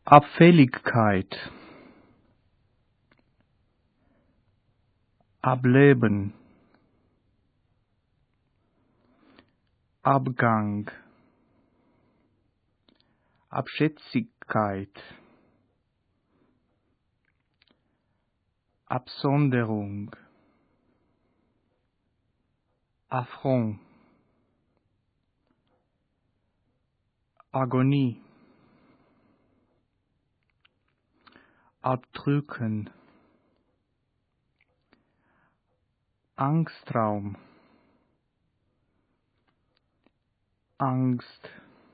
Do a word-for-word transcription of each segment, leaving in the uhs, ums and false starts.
Abfälligkeit, Ableben, Abgang, Abschätzigkeit, Absonderung, Affront, Agonie, Abdrücken, Angstraum, Angst,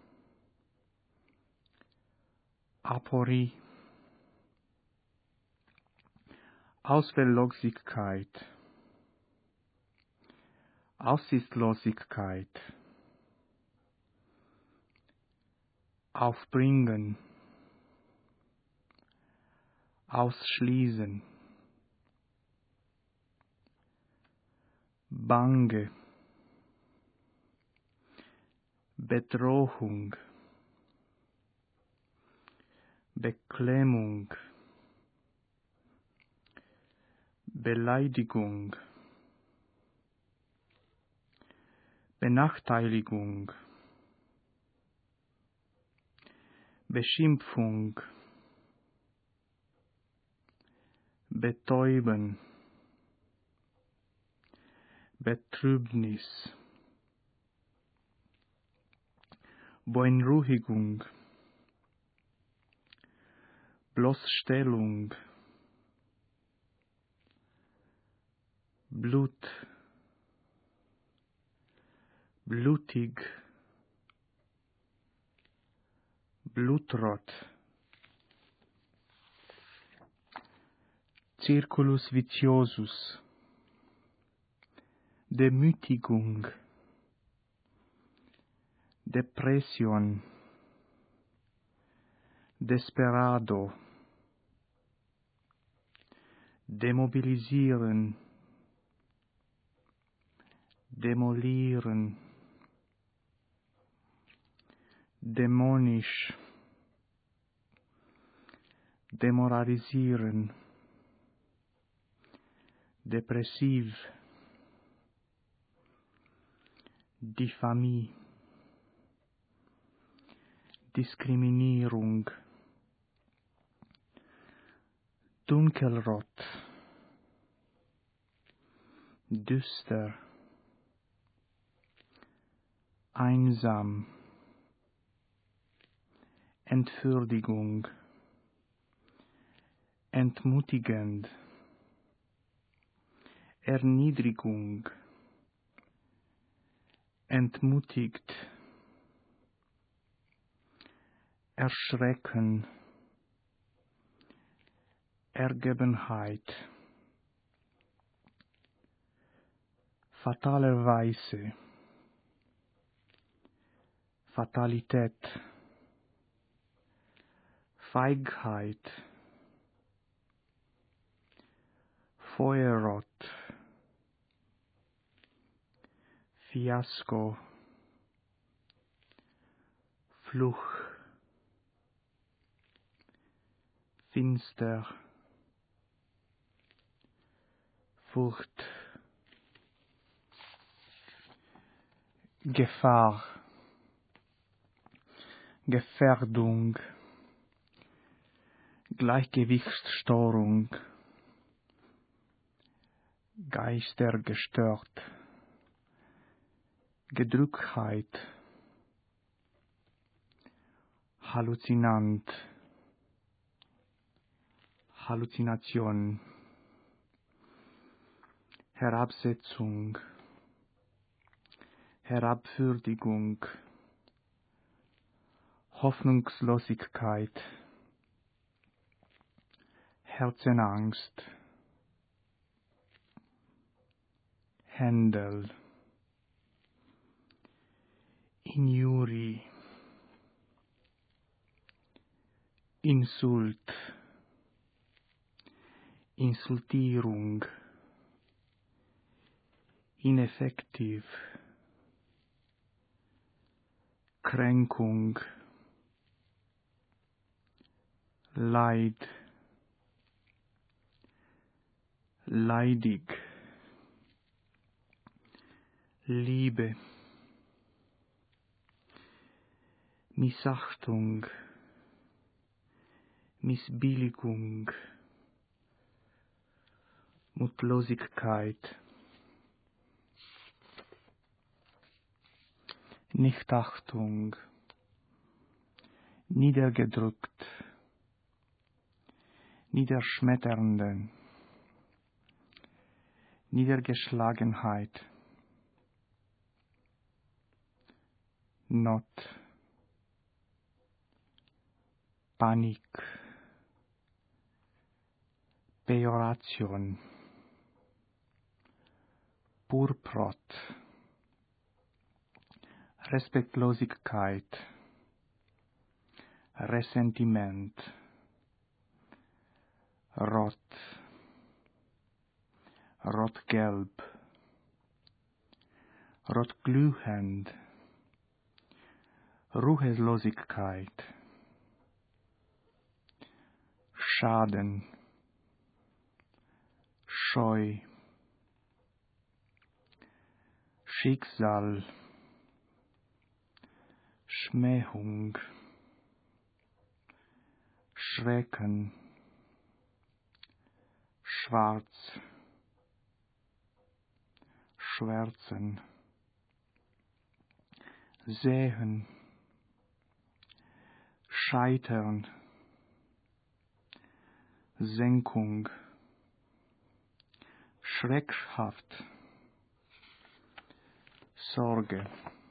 Aporie, Ausweglosigkeit, Aussichtslosigkeit, Aufbringen, Ausschließen, Bange, Bedrohung, Beklemmung, Beleidigung, Benachteiligung, Beschimpfung, Betäuben, Betrübnis, Beunruhigung, Bloßstellung, Blut, blutig, Blutrot, Circulus viciosus, Demütigung, Depression, Desperado, demobilisieren, demolieren, dämonisch, demoralisieren, depressiv, Diffamie, Diskriminierung, Dunkelrot, düster, einsam, Entwürdigung, entmutigend, Erniedrigung, entmutigt, Erschrecken, Ergebenheit, fatalerweise, Fatalität, Feigheit, Feuerrot, Fiasko, Fluch, Finster, Furcht, Gefahr, Gefährdung, Gleichgewichtsstörung, Geistergestört, Gedrücktheit, Halluzinant, Halluzination, Herabsetzung, Herabwürdigung, Hoffnungslosigkeit, Herzenangst, Händel, Injurie, Insult, Insultierung, ineffektiv, Kränkung, Leid, leidig, Liebe, Missachtung, Missbilligung, Mutlosigkeit, Nichtachtung, niedergedrückt, niederschmetternde, Niedergeschlagenheit, Not, Panik, Pejoration, Purprot, Respektlosigkeit, Ressentiment, Rot, Rotgelb, Rotglühend, Ruhelosigkeit, Schaden, Scheu, Schicksal, Schmähung, Schrecken, Schwarz, Schwärzen, Sehen, Scheitern, Senkung, schreckhaft, Sorge,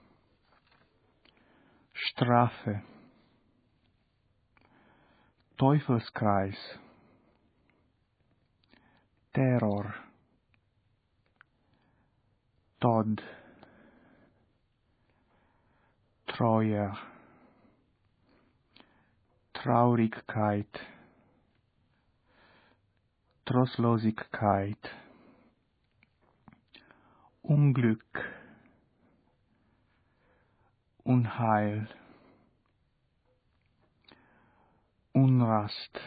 Strafe, Teufelskreis, Terror, Tod, Treue, Traurigkeit, Trostlosigkeit, Unglück, Unheil, Unrast,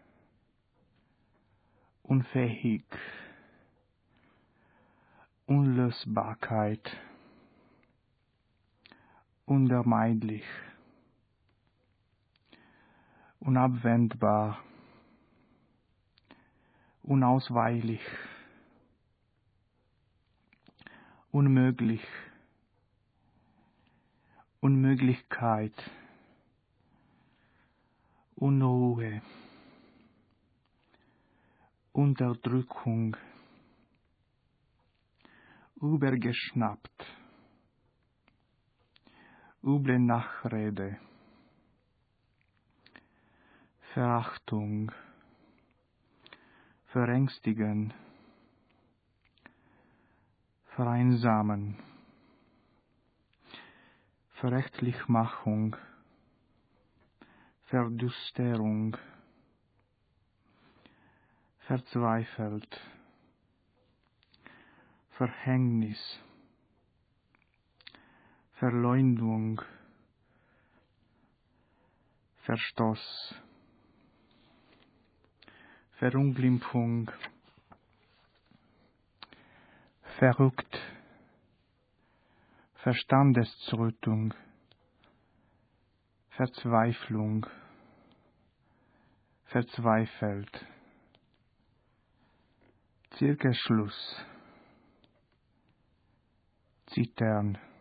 unfähig, Unlösbarkeit, unvermeidlich, unabwendbar, unausweichlich, unmöglich, Unmöglichkeit, Unruhe, Unterdrückung, übergeschnappt, üble Nachrede, Verachtung, Verängstigen, Vereinsamen, Verächtlichmachung, Verdüsterung, verzweifelt, Verhängnis, Verleumdung, Verstoß, Verunglimpfung, verrückt, Verstandeszerrüttung, Verzweiflung, verzweifelt, Zirkelschluss, Zittern,